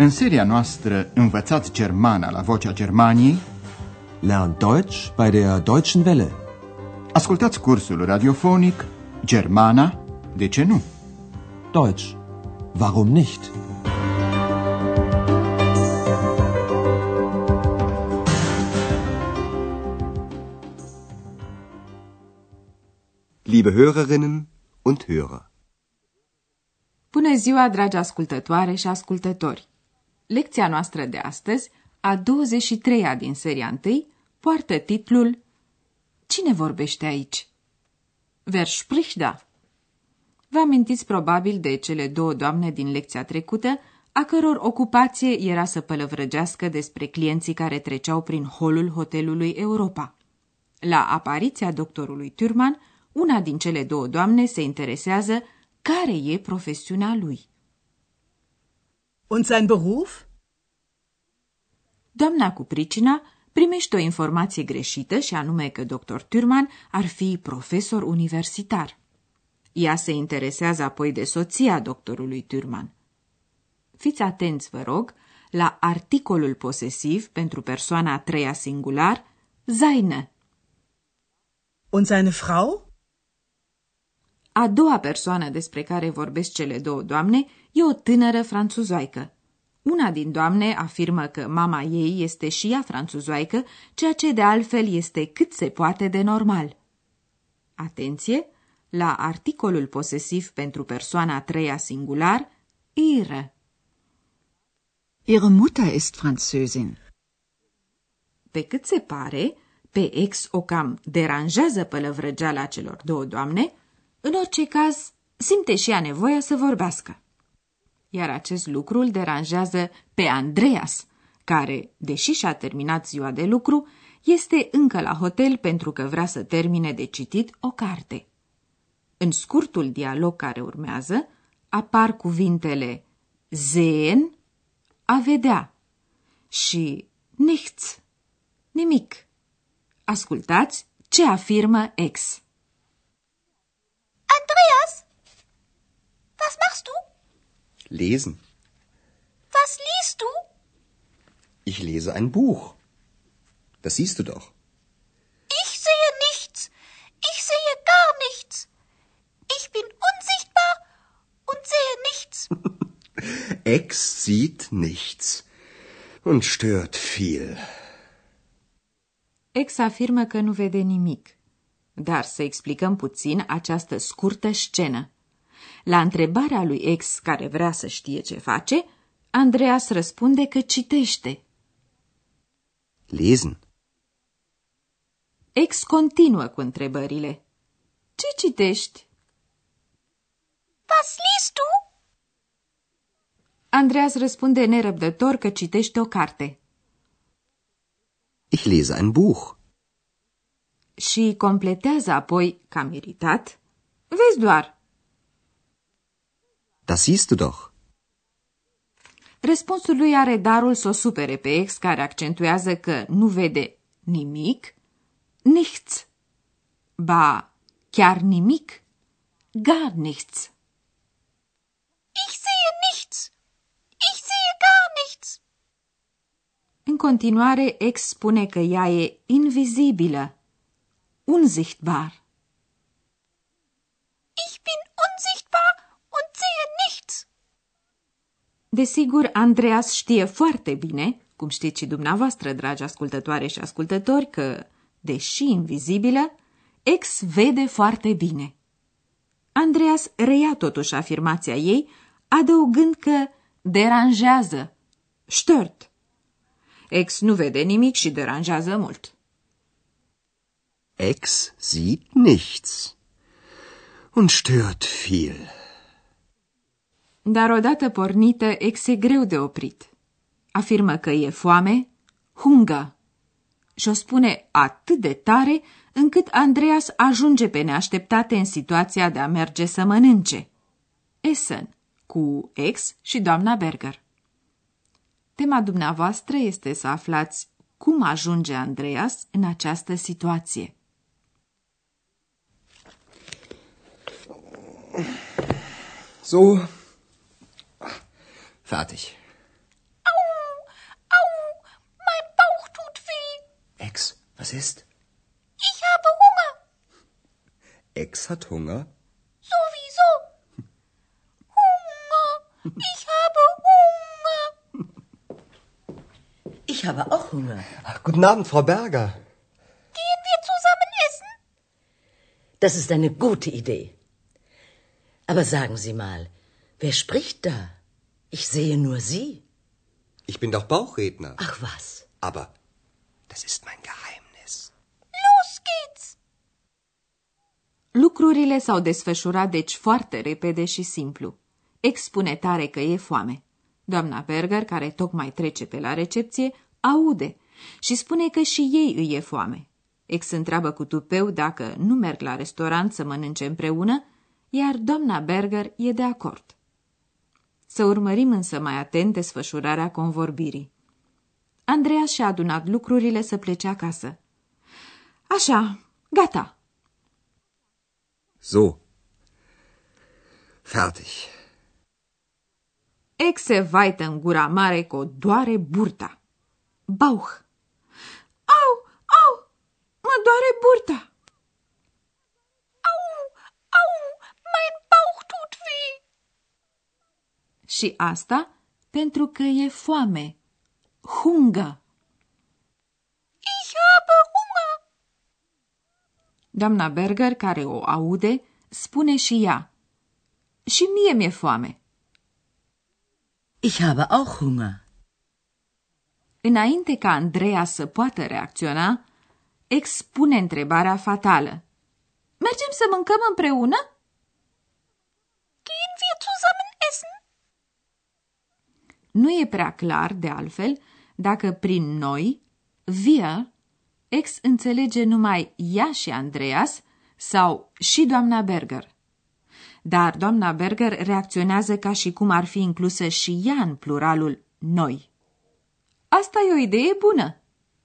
În seria noastră Învățați Germana la Vocea Germaniei, Lern Deutsch bei der Deutschen Welle. Ascultați cursul radiofonic Germana, de ce nu? Deutsch, warum nicht? Liebe Hörerinnen und Hörer. Bună ziua, dragi ascultătoare și ascultători! Lecția noastră de astăzi, a 23-a din seria 1, poartă titlul Cine vorbește aici? Wer spricht da? Vă amintiți probabil de cele două doamne din lecția trecută, a căror ocupație era să pălăvrăgească despre clienții care treceau prin holul hotelului Europa. La apariția doctorului Thürmann, una din cele două doamne se interesează care e profesiunea lui. Und sein Beruf? Doamna cu pricina primește o informație greșită și anume că dr. Thürmann ar fi profesor universitar. Ea se interesează apoi de soția doctorului Thürmann. Fiți atenți, vă rog, la articolul posesiv pentru persoana a treia singular, seine. Und seine Frau? A doua persoană despre care vorbesc cele două doamne e o tânără franțuzoaică. Una din doamne afirmă că mama ei este și ea franțuzoaică, ceea ce de altfel este cât se poate de normal. Atenție! La articolul posesiv pentru persoana a treia singular, ihre. Ihre Mutter ist Französin. Pe cât se pare, pe ex o cam deranjează pălăvrăgeala celor două doamne, în orice caz simte și ea nevoia să vorbească. Iar acest lucru îl deranjează pe Andreas, care, deși și-a terminat ziua de lucru, este încă la hotel pentru că vrea să termine de citit o carte. În scurtul dialog care urmează, apar cuvintele sehen, a vedea, și nichts, nimic. Ascultați ce afirmă ex. Andreas, was machst du? Lesen. Was liest du? Ich lese ein Buch. Das siehst du doch. Ich sehe nichts. Ich sehe gar nichts. Ich bin unsichtbar und sehe nichts. Ex sieht nichts und stört viel. Ex afirmă că nu vede nimic. Dar să explicăm puțin această scurtă scenă. La întrebarea lui ex, care vrea să știe ce face, Andreas răspunde că citește. Lesen. Ex continuă cu întrebările. Ce citești? Was liest du? Andreas răspunde nerăbdător că citește o carte. Ich lese ein Buch. Și completează apoi, cam iritat, vezi doar. Das siehst du doch. Răspunsul lui are darul să o supere pe ex, care accentuează că nu vede nimic, nichts, ba chiar nimic, gar nichts. Ich sehe nichts. Ich sehe gar nichts. În continuare, ex spune că ea e invizibilă, unsichtbar. Ich bin unsichtbar und sehe nichts. Desigur, Andreas știe foarte bine, cum știți și dumneavoastră, dragi ascultătoare și ascultători, că, deși invizibilă, ex vede foarte bine. Andreas reia totuși afirmația ei, adăugând că deranjează, stört. Ex nu vede nimic și deranjează mult. Ex sieht nichts und stört viel. Dar odată pornită, ex e greu de oprit. Afirmă că e foame, hunger, și o spune atât de tare încât Andreas ajunge pe neașteptate în situația de a merge să mănânce. Essen, cu ex și doamna Berger. Tema dumneavoastră este să aflați cum ajunge Andreas în această situație. So, fertig. Ex hat Hunger? Sowieso. Hunger. Ich habe Hunger. Ich habe auch Hunger. Guten Abend, Frau Berger. Gehen wir zusammen essen? Das ist eine gute Idee. Aber sagen Sie mal, wer spricht da? Ich sehe nur Sie. Ich bin doch Bauchredner. Ach was. Aber das ist mein Geheimnis. Los geht's! Lucrurile s-au desfășurat deci foarte repede și simplu. Ex spune tare că e foame. Doamna Berger, care tocmai trece pe la recepție, aude și spune că și ei îi e foame. Ex întreabă cu tupeu dacă nu merg la restaurant să mănânce împreună, iar doamna Berger e de acord. Să urmărim însă mai atent desfășurarea convorbirii. Andreas și-a adunat lucrurile să plece acasă. Așa, gata. So. Fertig. Ex se vaită în gura mare că o doare burta. Bauch. Au, au, mă doare burta. Au, au, mein Bauch tut weh. Și asta pentru că e foame. Hunger. Ich habe Hunger. Doamna Berger, care o aude, spune și ea. Și mie mi-e foame. Ich habe auch Hunger. Înainte ca Andreea să poată reacționa, Ex spune întrebarea fatală. Mergem să mâncăm împreună? Gehen wir zusammen essen? Nu e prea clar, de altfel, dacă prin noi, wir, Ex înțelege numai ea și Andreas sau și doamna Berger. Dar doamna Berger reacționează ca și cum ar fi inclusă și ea în pluralul noi. Asta e o idee bună.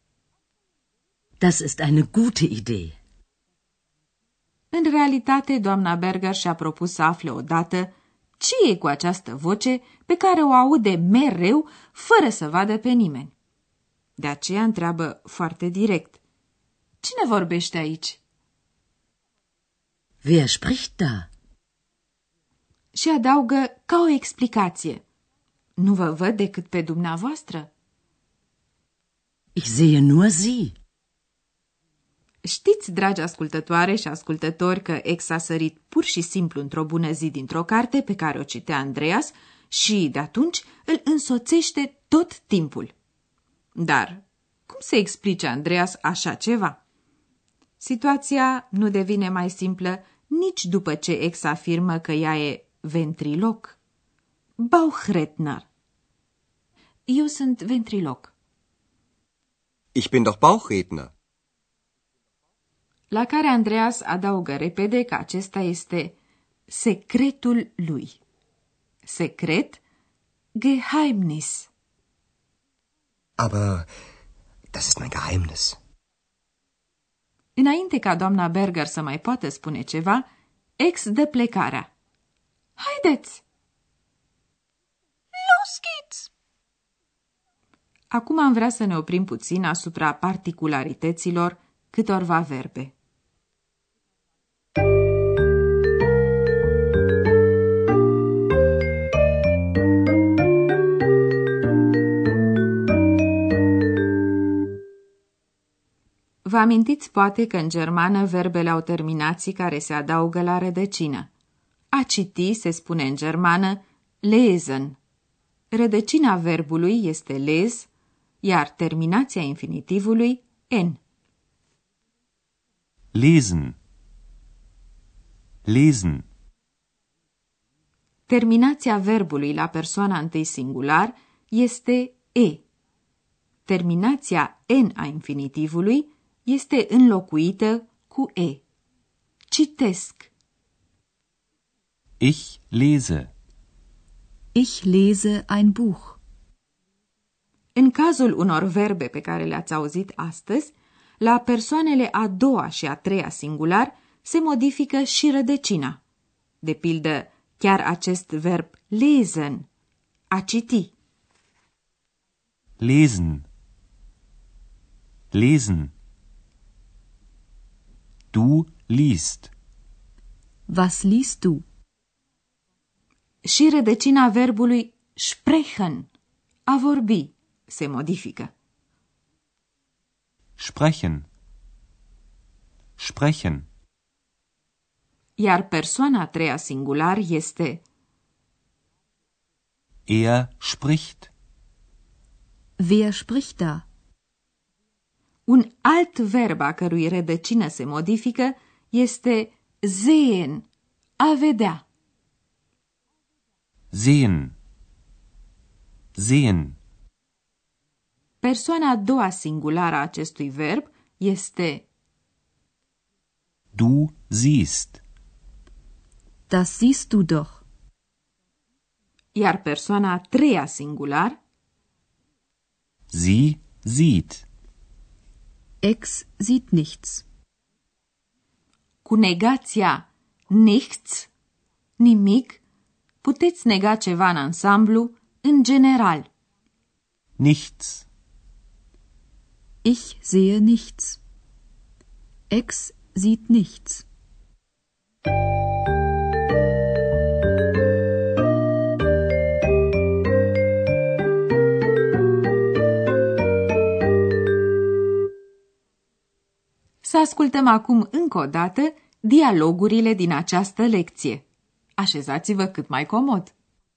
Das ist eine gute Idee. În realitate, doamna Berger și-a propus să afle odată ce e cu această voce pe care o aude mereu, fără să vadă pe nimeni. De aceea întreabă foarte direct. Cine vorbește aici? Wer spricht da? Și adaugă ca o explicație. Nu vă văd decât pe dumneavoastră. Ich sehe nur Sie. Știți, dragi ascultătoare și ascultători, că Ex a sărit pur și simplu într-o bună zi dintr-o carte pe care o citea Andreas și, de atunci, îl însoțește tot timpul. Dar cum se explice Andreas așa ceva? Situația nu devine mai simplă nici după ce Ex afirmă că ea e ventriloc. Bauchredner. Eu sunt ventriloc. Ich bin doch Bauchredner. La care Andreas adaugă repede că acesta este secretul lui. Secret, Geheimnis. Aber das ist mein Geheimnis. Înainte ca doamna Berger să mai poată spune ceva, Ex dă plecarea. Haideți! Los geht's! Acum am vrea să ne oprim puțin asupra particularităților câtorva verbe. Vă amintiți poate că în germană verbele au terminații care se adaugă la rădăcină. A citi se spune în germană lesen. Rădăcina verbului este les, iar terminația infinitivului n. Lesen. Lesen. Terminația verbului la persoana întâi singular este e. Terminația n a infinitivului este înlocuită cu e. Citesc. Ich lese. Ich lese ein Buch. În cazul unor verbe pe care le-ați auzit astăzi, la persoanele a doua și a treia singular se modifică și rădăcina. De pildă, chiar acest verb lesen, a citi. Lesen. Lesen. Du liest. Was liest du? Și rădăcina verbului sprechen, a vorbi, se modifică. Sprechen. Sprechen. Iar persoana a treia singular este Er spricht. Wer spricht da? un alt verb a cărui rădăcină se modifică este sehen, a vedea. Sehen. Sehen. Persoana a doua singulară a acestui verb este Du siehst. Das siehst du doch. iar persoana a treia singular Sie sieht. Ex sieht nichts. cu negația nichts, nimic, puteți nega ceva în ansamblu, în general. Nichts. Ich sehe nichts. Ex sieht nichts. Să ascultăm acum încă o dată dialogurile din această lecție. Așezați-vă cât mai comod.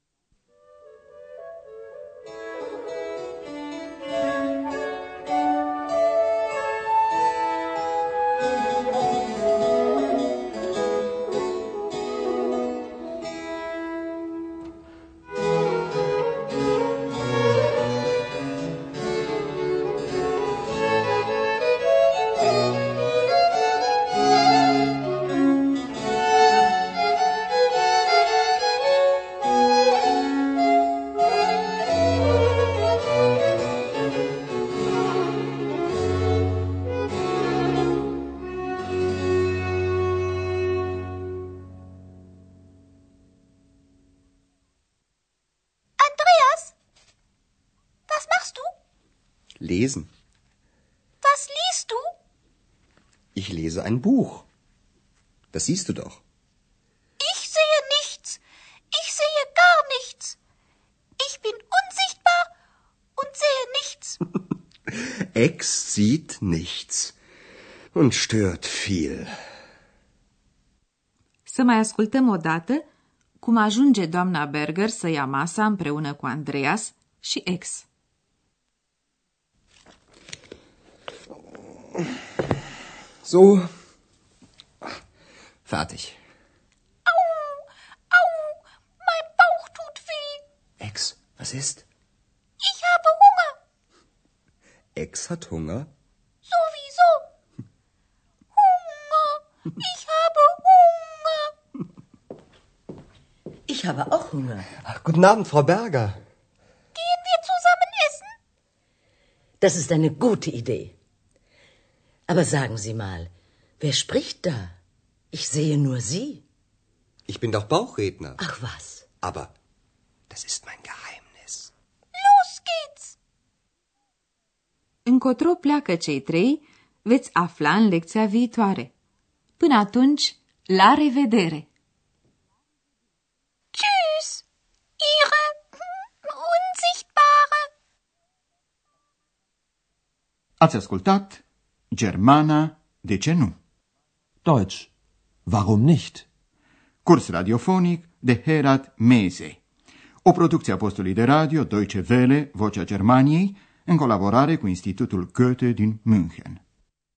Lesen. Was liest du? Ich lese ein Buch. Das siehst du doch. Ich sehe nichts. Ich sehe gar nichts. Ich bin unsichtbar und sehe nichts. Ex sieht nichts und stört viel. Să mai ascultăm o dată cum ajunge doamna Berger să ia masa împreună cu Andreas și Ex. So. Fertig. Au, mein Bauch tut weh. Ex, was ist? Ich habe Hunger. Ex hat Hunger? Sowieso. Hunger. Ich habe Hunger. Ich habe auch Hunger. Ach, guten Abend, Frau Berger. Gehen wir zusammen essen? Das ist eine gute Idee. Aber sagen Sie mal, wer spricht da? Ich sehe nur Sie. Ich bin doch Bauchredner. Ach was. Aber das ist mein Geheimnis. Los geht's. Încotro pleacă cei trei, veți afla în lecția viitoare. Până atunci, la revedere! Tschüss, Ihre Unsichtbare. Ați ascultat Germana, de ce nu? Deutsch. Warum nicht? Curs radiofonic de Herat Mese. O producție a postului de radio Deutsche Welle, Vocea Germaniei, în colaborare cu Institutul Goethe din München.